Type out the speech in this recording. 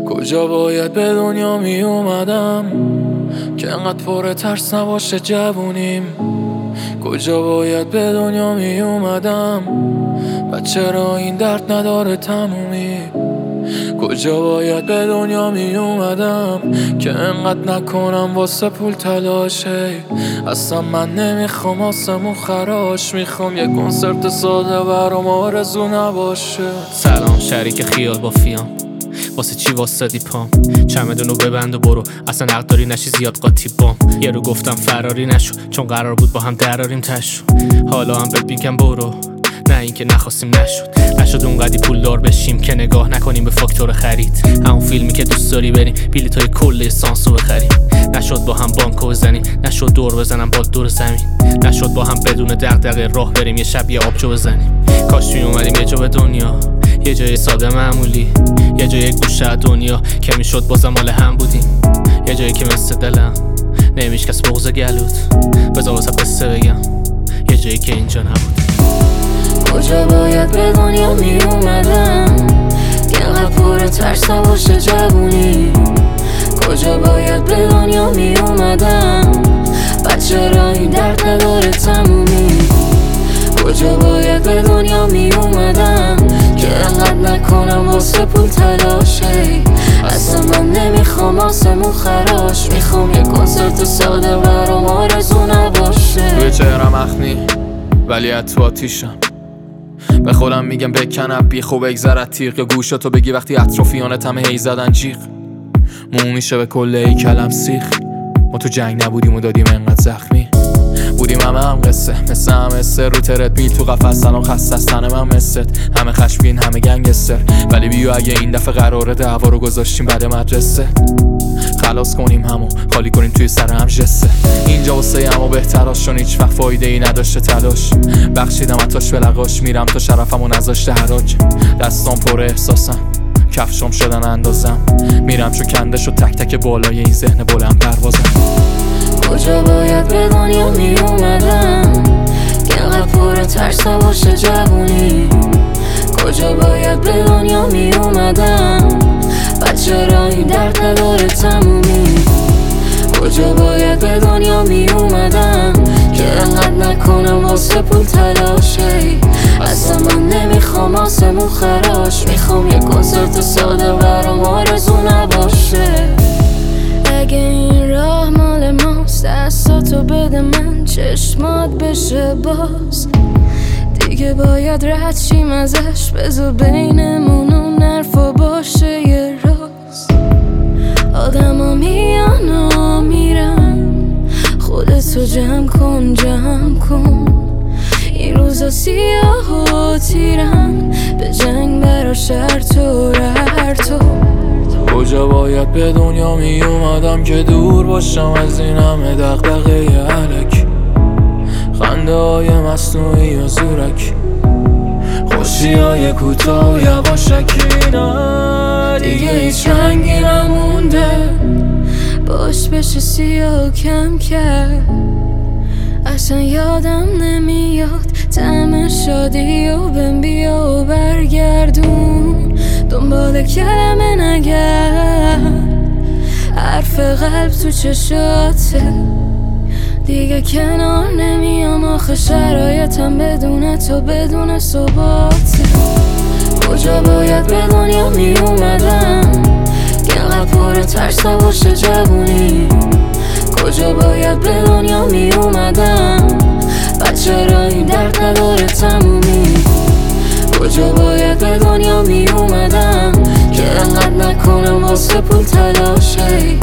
کجا باید به دنیا می اومدم که انقدر پر ترس نباشه جوونیم؟ کجا باید به دنیا می اومدم و چرا این درد نداره تمومی؟ کجا باید به دنیا می اومدم که انقدر نکنم واسه پول تلاشه؟ اصلا من نمیخوام آسمون خراش، میخوام یه کنسرت ساده برام آرزو نباشه. سلام شریک خیال با فیام، واسه چی واسدی پام؟ چمدونو ببند و برو، اصلا حق داری نشی زیاد قاطی بام. یه رو گفتم فراری نشو چون قرار بود با هم دراریم تشو. حالا هم بهت میگم برو، نه اینکه نخواستیم نشد اونقدی پول دار بشیم که نگاه نکنیم به فاکتور خرید. همون فیلمی که دوست داری بریم بلیطای کل اسانسو بخریم. نشد با هم بانکو بزنیم، نشد دور بزنم با دور زمین، نشد با هم بدون دغدغه راه بریم یه شب یه آبجو بزنیم. کاش می اومدیم یه جا به دنیا، یه جای ساده معمولی، یه جای گوشه دنیا که میشد بازم مال هم بودیم. یه جایی که مثل دلم نمیشکست بغض گلوت، بذار واسه قصه بگم یه جایی که اینجا نبود. کجا باید به دنیا می اومدم که انقدر پر ترس نباشه جوونی؟ کجا باید به دنیا می اومدم و چرا این درد نداره تمومی؟ کجا باید به دنیا می اومدم که انقدر نکنم واسه پول تلاشه؟ اصلا من نمیخوام آسمون خراش، میخوام یه کنسرت ساده برام آرزو نباشه. روی چهرم اخنی ولی تو آتیشم، به خودم میگم بکنم بی خوب بگذرد تیغ، یا گوشاتو بگی وقتی اطرافیانت همه هی زدن جیغ. مو میشه به کل ای کلم سیخ، ما تو جنگ نبودیم و دادیم انقدر زخمی بودیم. همه هم قصه مثل همه سر رو ترد میل تو قفص، سلام خسته از تن من مثل همه خشمگین همه گنگستر. ولی بیو اگه این دفعه قراره دعوا رو گذاشتیم بعد مدرسه، خلاص کنیم همو خالی کنیم توی سر هم جسه. اینجا واسه همو بهتراش چون هیچ وقت فایده ای نداشته تلاش. بخشیدم اتاش به لقاش، میرم تا شرفمو نذاشته حراج. دستام پر احساسم، کفشام شدن اندازم، میرم چون کنده شد تک تک بالای این ذهن بلند پروازم. کجا باید به دنیا می اومدم که انقدر پر ترس نباشه جوونی؟ کجا باید به دنیا می اومدم و چرا این درد نداره تمومی؟ کجا باید به دنیا می اومدم که انقدر نکنم واسه پول تلاشه؟ اصلا من نمیخوام آسمون خراش، میخوام یه کنسرت ساده برام آرزو نباشه. اگه این راه مال ماست دستاتو بده من چشمات بشه باز، دیگه باید رد شیم ازش، بذار بینمون اون حرفا باشه یه راز. آدم ها میان و میرن، خودتو جمع کن این روزا سیاه و تیرن، به جنگ برا شرط و ررتو. کجا باید به دنیا می اومدم که دور باشم از این همه دغدغه الک، خنده های مصنوعی یا زورک، خوشی های کوتاه و یواشکی. نه دیگه هیچ رنگی نمونده، باش بشه سیاه و کم کرد. اصلا یادم نمیاد طعم شادی و بهم بیا و برگردون. دنبال کلمه نگرد، حرف قلب تو چشاته، دیگه کنار نمیام آخه شرایطم بدون تو بدون ثباته. کجا باید به دنیا می اومدم که انقدر پر ترس نباشه جوونی؟ کجا باید به دنیا می اومدم و چرا این درد نداره تمومی؟ کجا باید به دنیا می اومدم که انقدر نکنم واسه پول تلاشه؟